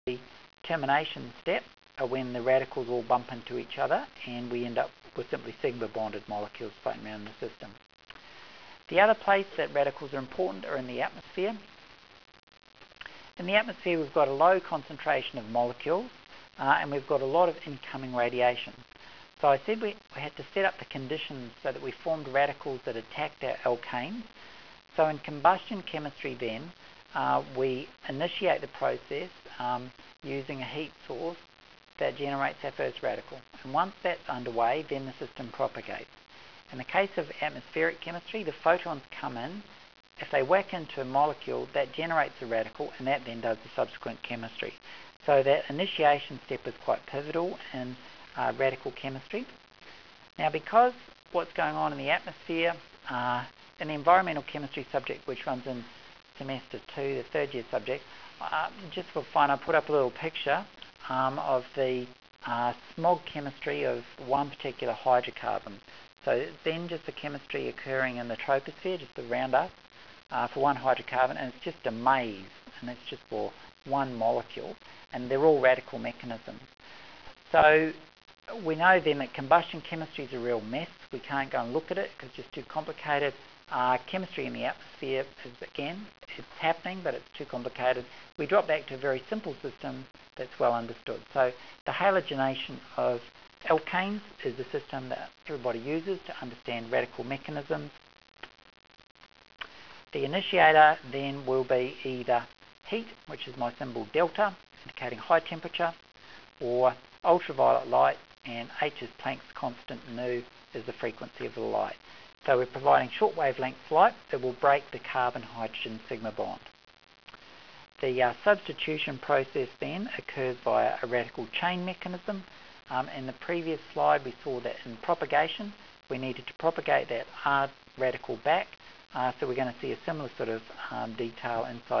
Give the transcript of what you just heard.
the termination step when the radicals all bump into each other and we end up with simply sigma bonded molecules floating around in the system. The other place that radicals are important are in the atmosphere. In the atmosphere we've got a low concentration of molecules and we've got a lot of incoming radiation. So I said we had to set up the conditions so that we formed radicals that attacked our alkanes. So in combustion chemistry then, we initiate the process using a heat source that generates our first radical. And once that's underway, then the system propagates. In the case of atmospheric chemistry, the photons come in. If they whack into a molecule, that generates a radical, and that then does the subsequent chemistry. So that initiation step is quite pivotal in radical chemistry. Now, because what's going on in the atmosphere, in the environmental chemistry subject, which runs in semester 2, the third year subject, just for fun, I put up a little picture of the smog chemistry of one particular hydrocarbon. So then just the chemistry occurring in the troposphere, just around us, for one hydrocarbon, and it's just a maze, and it's just for one molecule, and they're all radical mechanisms. So we know then that combustion chemistry is a real mess. We can't go and look at it because it's just too complicated. Chemistry in the atmosphere is, again, it's happening, but it's too complicated. We drop back to a very simple system that's well understood. So the halogenation of alkanes is the system that everybody uses to understand radical mechanisms. The initiator then will be either heat, which is my symbol delta, indicating high temperature, or ultraviolet light, and H is Planck's constant, nu is the frequency of the light. So we're providing short wavelength light that will break the carbon-hydrogen sigma bond. The substitution process then occurs via a radical chain mechanism. In the previous slide we saw that in propagation we needed to propagate that R radical back, so we're going to see a similar sort of detail inside